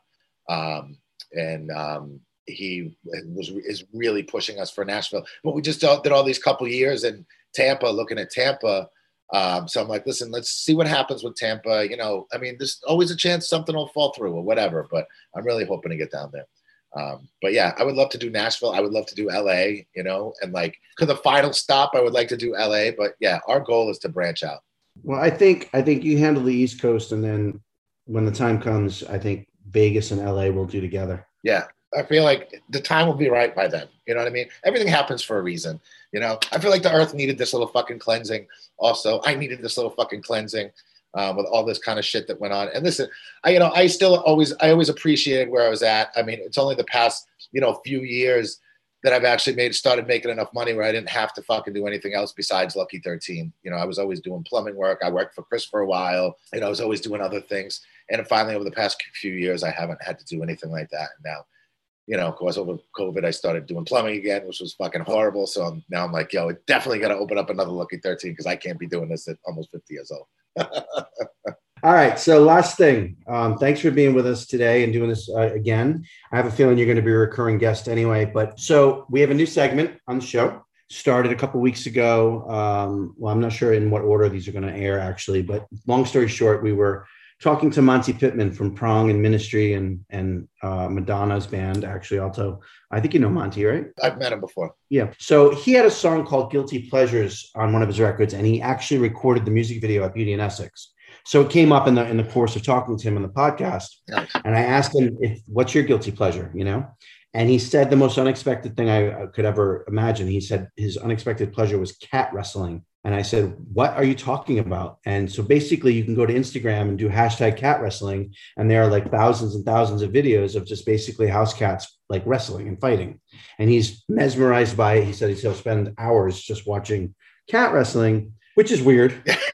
Um, and um, he was is really pushing us for Nashville. But we just did all these couple years in Tampa, looking at Tampa. Um, so I'm like, listen, let's see what happens with Tampa. You know, I mean, there's always a chance something will fall through or whatever. But I'm really hoping to get down there. Um, but yeah, I would love to do Nashville. I would love to do L A, you know, and like for the final stop, I would like to do L A. But yeah, our goal is to branch out. Well, I think I think you handle the East Coast, and then when the time comes, I think Vegas and L A will do together. Yeah, I feel like the time will be right by then. You know what I mean? Everything happens for a reason. You know, I feel like the earth needed this little fucking cleansing. Also, I needed this little fucking cleansing. Um, with all this kind of shit that went on. And listen, I, you know, I still always, I always appreciated where I was at. I mean, it's only the past, you know, few years that I've actually made, started making enough money where I didn't have to fucking do anything else besides Lucky thirteen. You know, I was always doing plumbing work. I worked for Chris for a while, and I was always doing other things. And finally, over the past few years, I haven't had to do anything like that. And now, you know, of course, over COVID, I started doing plumbing again, which was fucking horrible. So I'm, now I'm like, yo, it definitely got to open up another Lucky thirteen because I can't be doing this at almost fifty years old. All right. So last thing, um, thanks for being with us today and doing this uh, again. I have a feeling you're going to be a recurring guest anyway. But so we have a new segment on the show. Started a couple of weeks ago. Um, well, I'm not sure in what order these are going to air actually, but long story short, we were talking to Monty Pittman from Prong and Ministry and and uh, Madonna's band, actually, Alto. I think you know Monty, right? I've met him before. Yeah. So he had a song called Guilty Pleasures on one of his records, and he actually recorded the music video at Beauty and Essex. So it came up in the in the course of talking to him on the podcast. Nice. And I asked him, if, what's your guilty pleasure, you know? And he said the most unexpected thing I, I could ever imagine. He said his unexpected pleasure was cat wrestling. And I said, what are you talking about? And so basically you can go to Instagram and do hashtag cat wrestling. And there are like thousands and thousands of videos of just basically house cats like wrestling and fighting. And he's mesmerized by it. He said he'll spend hours just watching cat wrestling, which is weird.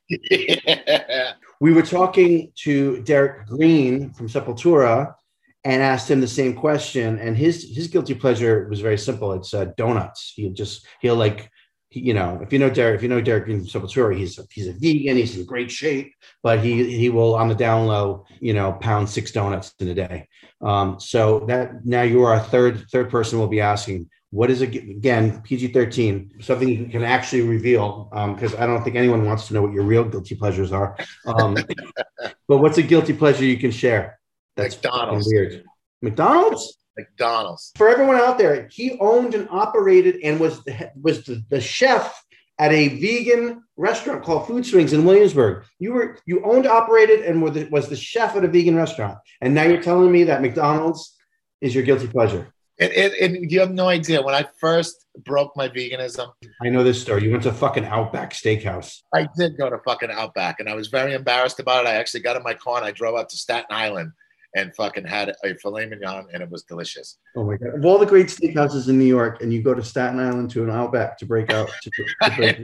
Yeah. We were talking to Derek Green from Sepultura and asked him the same question. And his his guilty pleasure was very simple. It's uh, donuts. He'll just, he'll like, you know, if you know Derek, if you know Derek Green from Sepultura, he's he's a vegan, he's in great shape, but he he will on the down low, you know, pound six donuts in a day. Um, so that now you are a third third person will be asking, what is it again? P G thirteen, something you can actually reveal, because um, I don't think anyone wants to know what your real guilty pleasures are. Um, but what's a guilty pleasure you can share? That's McDonald's. Weird. McDonald's. McDonald's. For everyone out there, he owned and operated and was the, was the, the chef at a vegan restaurant called Food Swings in Williamsburg. You were you owned, operated, and were the, was the chef at a vegan restaurant. And now you're telling me that McDonald's is your guilty pleasure. It, it, it, you have no idea. When I first broke my veganism, I know this story. You went to fucking Outback Steakhouse. I did go to fucking Outback, and I was very embarrassed about it. I actually got in my car and I drove out to Staten Island and fucking had a filet mignon, and it was delicious. Oh my God. Of all the great steakhouses in New York, and you go to Staten Island to an Outback to break out. To, to break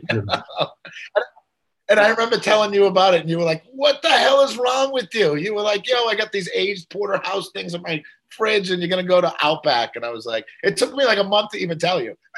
and I remember telling you about it, and you were like, what the hell is wrong with you? You were like, yo, I got these aged porterhouse things in my fridge, and you're going to go to Outback. And I was like, it took me like a month to even tell you.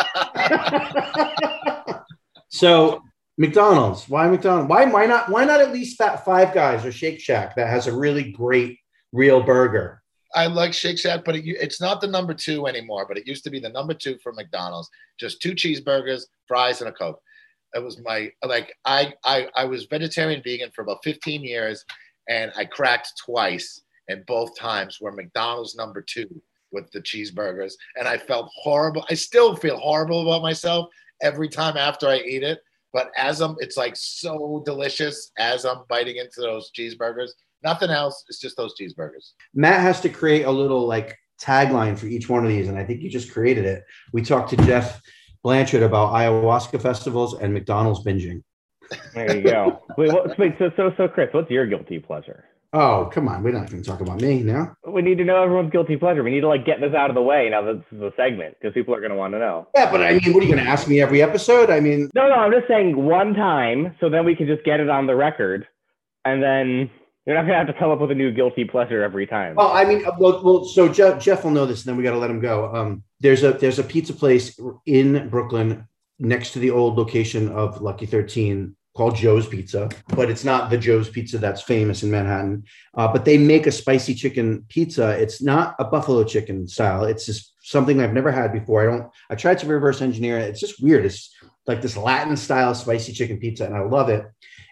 So McDonald's, why McDonald's? Why, why not, why not at least that Five Guys or Shake Shack that has a really great real burger? I like Shake Shack, but it, it's not the number two anymore, but it used to be the number two for McDonald's. Just two cheeseburgers, fries, and a Coke. It was my, like, I, I, I was vegetarian vegan for about fifteen years, and I cracked twice, and both times were McDonald's number two with the cheeseburgers. And I felt horrible. I still feel horrible about myself every time after I eat it. But as I'm, it's like so delicious as I'm biting into those cheeseburgers. Nothing else. It's just those cheeseburgers. Matt has to create a little like tagline for each one of these. And I think you just created it. We talked to Jeff Blanchard about ayahuasca festivals and McDonald's binging. There you go. Wait, what, wait, so, so, so Chris, what's your guilty pleasure? Oh, come on. We're not going to talk about me now. We need to know everyone's guilty pleasure. We need to like get this out of the way now that this is a segment because people are going to want to know. Yeah, but I mean, what are you going to ask me every episode? I mean, no, no, I'm just saying one time so then we can just get it on the record and then you're not going to have to come up with a new guilty pleasure every time. Well, I mean, well, well so Jeff, Jeff will know this and then we got to let him go. Um, there's a, there's a pizza place in Brooklyn next to the old location of Lucky thirteen called Joe's Pizza, but it's not the Joe's Pizza that's famous in Manhattan. Uh, but they make a spicy chicken pizza. It's not a buffalo chicken style. It's just something I've never had before. I don't, I tried to reverse engineer it. It's just weird. It's like this Latin style spicy chicken pizza and I love it.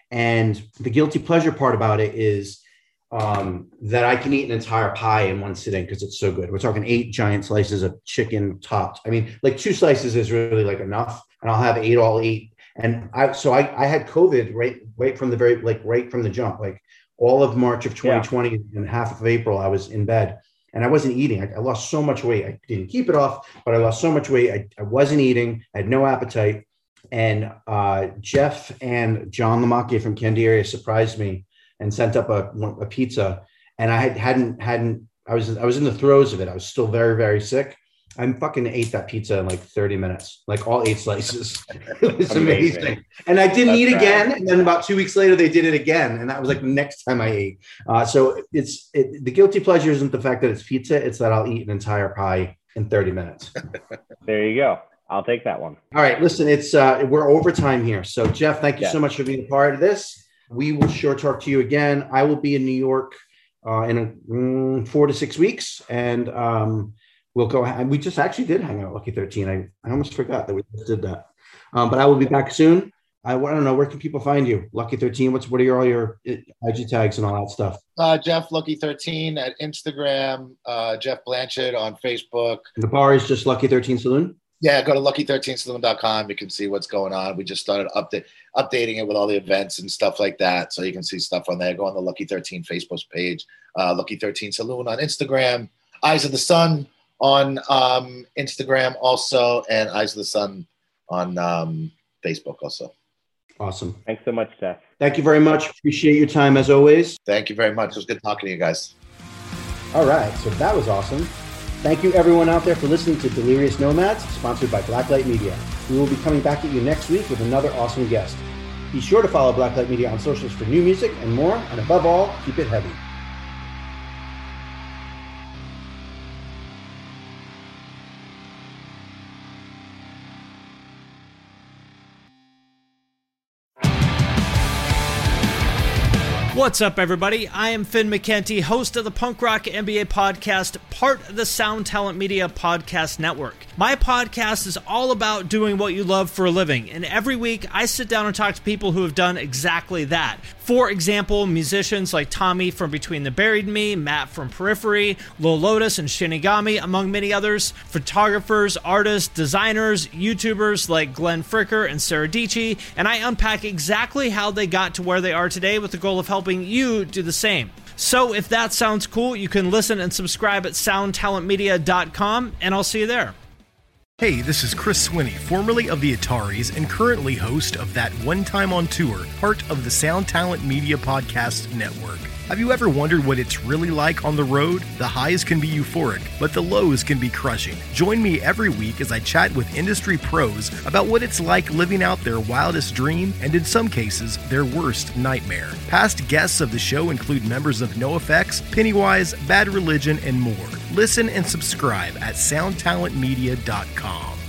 And the guilty pleasure part about it is um, that I can eat an entire pie in one sitting because it's so good. We're talking eight giant slices of chicken topped. I mean, like two slices is really like enough. And I'll have eight, all eight. And I, so I, I had COVID right, right from the very, like right from the jump, like all of March of twenty twenty yeah. and half of April, I was in bed and I wasn't eating. I, I lost so much weight. I didn't keep it off, but I lost so much weight. I, I wasn't eating. I had no appetite. And uh, Jeff and John Lamacchia from Candiria surprised me and sent up a, a pizza. And I had, hadn't, hadn't, I was, I was in the throes of it. I was still very, very sick. I fucking ate that pizza in like thirty minutes, like all eight slices. It was amazing. amazing. And I didn't That's eat bad. again. And then about two weeks later, they did it again. And that was like the next time I ate. Uh, so it's it, the guilty pleasure isn't the fact that it's pizza. It's that I'll eat an entire pie in thirty minutes. There you go. I'll take that one. All right. Listen, it's uh, we're overtime here. So Jeff, thank you yeah. so much for being a part of this. We will sure talk to you again. I will be in New York uh, in a, mm, four to six weeks. And um, we'll go. And we just actually did hang out at Lucky thirteen. I, I almost forgot that we just did that. Um, but I will be back soon. I, I don't know, where can people find you? Lucky thirteen. What's what are your, all your I G tags and all that stuff? Uh, Jeff Lucky thirteen at Instagram. Uh, Jeff Blanchard on Facebook. And the bar is just Lucky thirteen Saloon. Yeah, go to lucky thirteen saloon dot com. You can see what's going on. We just started update, updating it with all the events and stuff like that. So you can see stuff on there. Go on the Lucky thirteen Facebook page, uh, Lucky thirteen Saloon on Instagram, Eyes of the Sun on um, Instagram also, and Eyes of the Sun on um, Facebook also. Awesome. Thanks so much, Jeff. Thank you very much. Appreciate your time as always. Thank you very much. It was good talking to you guys. All right, so that was awesome. Thank you everyone out there for listening to Delirious Nomads, sponsored by Blacklight Media. We will be coming back at you next week with another awesome guest. Be sure to follow Blacklight Media on socials for new music and more, and above all, keep it heavy. What's up, everybody? I am Finn McKenty, host of the Punk Rock N B A podcast, part of the Sound Talent Media podcast network. My podcast is all about doing what you love for a living, and every week I sit down and talk to people who have done exactly that. For example, musicians like Tommy from Between the Buried and Me, Matt from Periphery, Lil Lotus and Shinigami, among many others, photographers, artists, designers, YouTubers like Glenn Fricker and Sarah Dici, and I unpack exactly how they got to where they are today with the goal of helping you do the same. So if that sounds cool, you can listen and subscribe at sound talent media dot com, and I'll see you there. Hey, this is Chris Swinney, formerly of the Ataris and currently host of That One Time on Tour, part of the Sound Talent Media Podcast Network. Have you ever wondered what it's really like on the road? The highs can be euphoric, but the lows can be crushing. Join me every week as I chat with industry pros about what it's like living out their wildest dream and, in some cases, their worst nightmare. Past guests of the show include members of NoFX, Pennywise, Bad Religion, and more. Listen and subscribe at sound talent media dot com.